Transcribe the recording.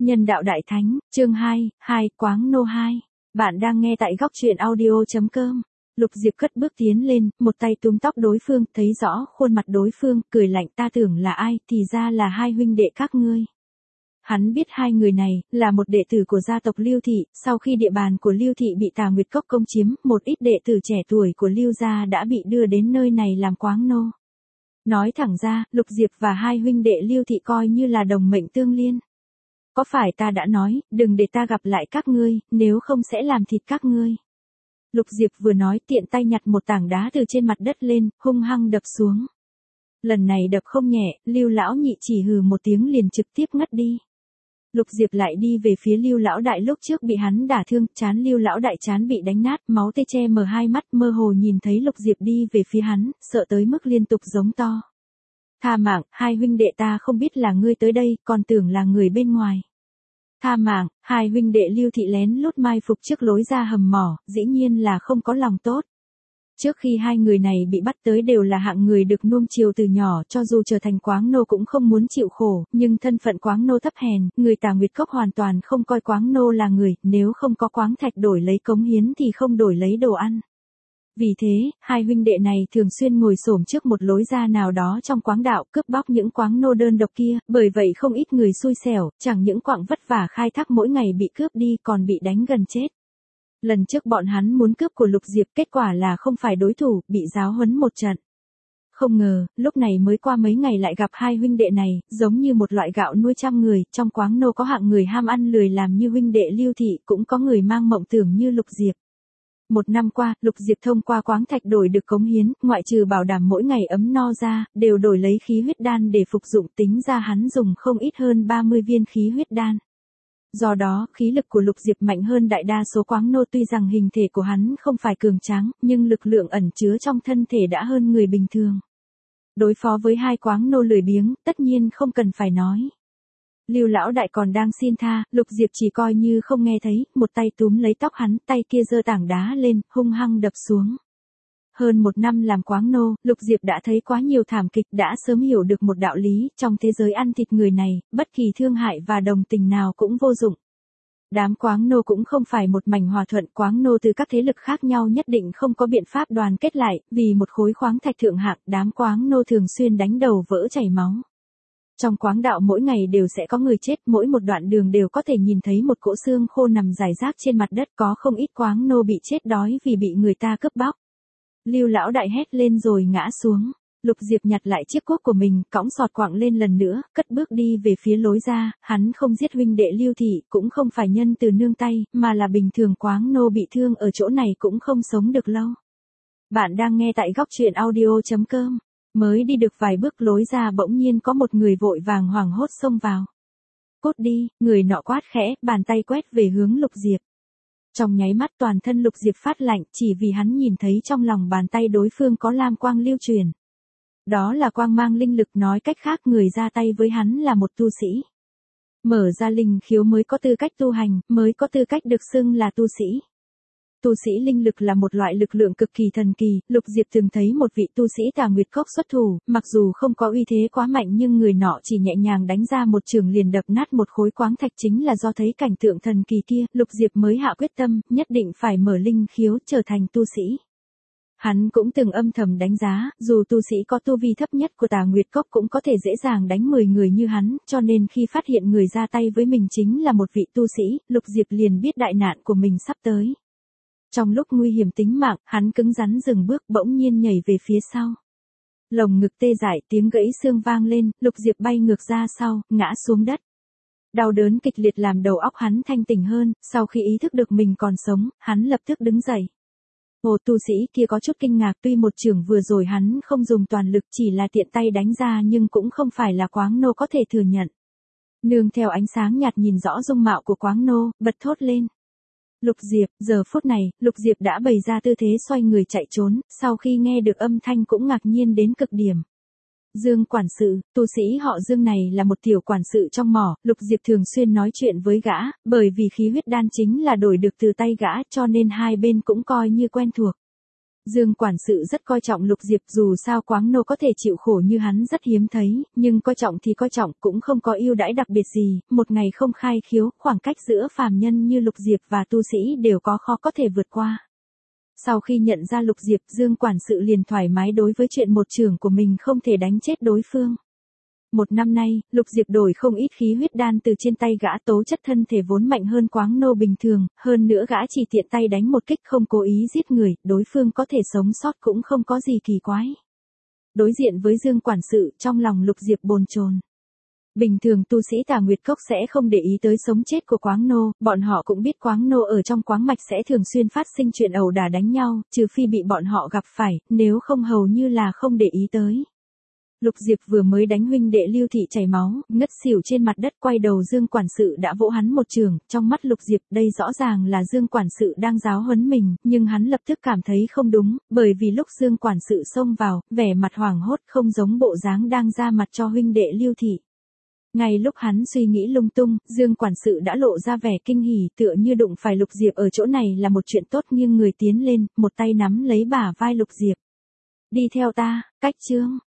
Nhân đạo Đại Thánh, chương 2, Quáng Nô 2. Bạn đang nghe tại góc truyện audio.com. Lục Diệp cất bước tiến lên, một tay túm tóc đối phương, thấy rõ khuôn mặt đối phương, cười lạnh, ta tưởng là ai, thì ra là hai huynh đệ các ngươi. Hắn biết hai người này, là một đệ tử của gia tộc Lưu Thị, sau khi địa bàn của Lưu Thị bị Tà Nguyệt Cốc công chiếm, một ít đệ tử trẻ tuổi của Lưu gia đã bị đưa đến nơi này làm quáng nô. Nói thẳng ra, Lục Diệp và hai huynh đệ Lưu Thị coi như là đồng mệnh tương liên. Có phải ta đã nói, đừng để ta gặp lại các ngươi, nếu không sẽ làm thịt các ngươi. Lục Diệp vừa nói tiện tay nhặt một tảng đá từ trên mặt đất lên, hung hăng đập xuống. Lần này đập không nhẹ, Lưu lão nhị chỉ hừ một tiếng liền trực tiếp ngất đi. Lục Diệp lại đi về phía Lưu lão đại, lúc trước bị hắn đả thương, trán Lưu lão đại trán bị đánh nát, máu tê che mờ hai mắt, mơ hồ nhìn thấy Lục Diệp đi về phía hắn, sợ tới mức liên tục giống to. Tha mạng, hai huynh đệ ta không biết là ngươi tới đây, còn tưởng là người bên ngoài. Tha mạng, hai huynh đệ Lưu Thị lén lút mai phục trước lối ra hầm mỏ, dĩ nhiên là không có lòng tốt. Trước khi hai người này bị bắt tới đều là hạng người được nuông chiều từ nhỏ, cho dù trở thành quáng nô cũng không muốn chịu khổ, nhưng thân phận quáng nô thấp hèn, người Tà Nguyệt Cốc hoàn toàn không coi quáng nô là người, nếu không có quáng thạch đổi lấy cống hiến thì không đổi lấy đồ ăn. Vì thế, hai huynh đệ này thường xuyên ngồi xổm trước một lối ra nào đó trong quáng đạo, cướp bóc những quáng nô đơn độc kia, bởi vậy không ít người xui xẻo, chẳng những quặng vất vả khai thác mỗi ngày bị cướp đi còn bị đánh gần chết. Lần trước bọn hắn muốn cướp của Lục Diệp, kết quả là không phải đối thủ, bị giáo huấn một trận. Không ngờ, lúc này mới qua mấy ngày lại gặp hai huynh đệ này, giống như một loại gạo nuôi trăm người, trong quáng nô có hạng người ham ăn lười làm như huynh đệ Lưu Thị, cũng có người mang mộng tưởng như Lục Diệp. Một năm qua, Lục Diệp thông qua quáng thạch đổi được cống hiến, ngoại trừ bảo đảm mỗi ngày ấm no ra, đều đổi lấy khí huyết đan để phục dụng, tính ra hắn dùng không ít hơn 30 viên khí huyết đan. Do đó, khí lực của Lục Diệp mạnh hơn đại đa số quáng nô, tuy rằng hình thể của hắn không phải cường tráng, nhưng lực lượng ẩn chứa trong thân thể đã hơn người bình thường. Đối phó với hai quáng nô lười biếng, tất nhiên không cần phải nói. Lưu lão đại còn đang xin tha, Lục Diệp chỉ coi như không nghe thấy, một tay túm lấy tóc hắn, tay kia giơ tảng đá lên, hung hăng đập xuống. Hơn một năm làm quáng nô, Lục Diệp đã thấy quá nhiều thảm kịch, đã sớm hiểu được một đạo lý, trong thế giới ăn thịt người này, bất kỳ thương hại và đồng tình nào cũng vô dụng. Đám quáng nô cũng không phải một mảnh hòa thuận, quáng nô từ các thế lực khác nhau nhất định không có biện pháp đoàn kết lại, vì một khối khoáng thạch thượng hạng, đám quáng nô thường xuyên đánh đầu vỡ chảy máu. Trong quáng đạo mỗi ngày đều sẽ có người chết, mỗi một đoạn đường đều có thể nhìn thấy một cỗ xương khô nằm rải rác trên mặt đất, có không ít quáng nô bị chết đói vì bị người ta cướp bóc. Lưu lão đại hét lên rồi ngã xuống. Lục Diệp nhặt lại chiếc cuốc của mình, cõng sọt quặng lên lần nữa, cất bước đi về phía lối ra, hắn không giết huynh đệ Lưu Thị, cũng không phải nhân từ nương tay, mà là bình thường quáng nô bị thương ở chỗ này cũng không sống được lâu. Bạn đang nghe tại góc truyện audio.com. Mới đi được vài bước lối ra bỗng nhiên có một người vội vàng hoảng hốt xông vào. Cút đi, người nọ quát khẽ, bàn tay quét về hướng Lục Diệp. Trong nháy mắt toàn thân Lục Diệp phát lạnh, chỉ vì hắn nhìn thấy trong lòng bàn tay đối phương có lam quang lưu truyền. Đó là quang mang linh lực, nói cách khác người ra tay với hắn là một tu sĩ. Mở ra linh khiếu mới có tư cách tu hành, mới có tư cách được xưng là tu sĩ. Tu sĩ linh lực là một loại lực lượng cực kỳ thần kỳ, Lục Diệp từng thấy một vị tu sĩ Tà Nguyệt Cốc xuất thủ, mặc dù không có uy thế quá mạnh nhưng người nọ chỉ nhẹ nhàng đánh ra một chưởng liền đập nát một khối quáng thạch, chính là do thấy cảnh tượng thần kỳ kia, Lục Diệp mới hạ quyết tâm, nhất định phải mở linh khiếu trở thành tu sĩ. Hắn cũng từng âm thầm đánh giá, dù tu sĩ có tu vi thấp nhất của Tà Nguyệt Cốc cũng có thể dễ dàng đánh 10 người như hắn, cho nên khi phát hiện người ra tay với mình chính là một vị tu sĩ, Lục Diệp liền biết đại nạn của mình sắp tới. Trong lúc nguy hiểm tính mạng, hắn cứng rắn dừng bước, bỗng nhiên nhảy về phía sau. Lồng ngực tê dại, tiếng gãy xương vang lên, Lục Diệp bay ngược ra sau, ngã xuống đất. Đau đớn kịch liệt làm đầu óc hắn thanh tỉnh hơn, sau khi ý thức được mình còn sống, hắn lập tức đứng dậy. Hồ tu sĩ kia có chút kinh ngạc, tuy một chưởng vừa rồi hắn không dùng toàn lực, chỉ là tiện tay đánh ra nhưng cũng không phải là quáng nô có thể thừa nhận. Nương theo ánh sáng nhạt nhìn rõ dung mạo của quáng nô, bật thốt lên. Lục Diệp, giờ phút này, Lục Diệp đã bày ra tư thế xoay người chạy trốn, sau khi nghe được âm thanh cũng ngạc nhiên đến cực điểm. Dương quản sự, tu sĩ họ Dương này là một tiểu quản sự trong mỏ, Lục Diệp thường xuyên nói chuyện với gã, bởi vì khí huyết đan chính là đổi được từ tay gã cho nên hai bên cũng coi như quen thuộc. Dương quản sự rất coi trọng Lục Diệp, dù sao Quáng Nô có thể chịu khổ như hắn rất hiếm thấy, nhưng coi trọng thì coi trọng, cũng không có ưu đãi đặc biệt gì, một ngày không khai khiếu, khoảng cách giữa phàm nhân như Lục Diệp và tu sĩ đều khó có thể vượt qua. Sau khi nhận ra Lục Diệp, Dương quản sự liền thoải mái đối với chuyện một trưởng của mình không thể đánh chết đối phương. Một năm nay, Lục Diệp đổi không ít khí huyết đan từ trên tay gã, tố chất thân thể vốn mạnh hơn Quáng Nô bình thường, hơn nữa gã chỉ tiện tay đánh một kích không cố ý giết người, đối phương có thể sống sót cũng không có gì kỳ quái. Đối diện với Dương quản sự, trong lòng Lục Diệp bồn chồn. Bình thường tu sĩ Tà Nguyệt Cốc sẽ không để ý tới sống chết của Quáng Nô, bọn họ cũng biết Quáng Nô ở trong quáng mạch sẽ thường xuyên phát sinh chuyện ẩu đả đánh nhau, trừ phi bị bọn họ gặp phải, nếu không hầu như là không để ý tới. Lục Diệp vừa mới đánh huynh đệ Lưu Thị chảy máu, ngất xỉu trên mặt đất, quay đầu Dương quản sự đã vỗ hắn một trường, trong mắt Lục Diệp đây rõ ràng là Dương quản sự đang giáo huấn mình, nhưng hắn lập tức cảm thấy không đúng, bởi vì lúc Dương quản sự xông vào, vẻ mặt hoảng hốt không giống bộ dáng đang ra mặt cho huynh đệ Lưu Thị. Ngay lúc hắn suy nghĩ lung tung, Dương quản sự đã lộ ra vẻ kinh hỉ, tựa như đụng phải Lục Diệp ở chỗ này là một chuyện tốt, nghiêng người tiến lên, một tay nắm lấy bả vai Lục Diệp. Đi theo ta, Cách Chương.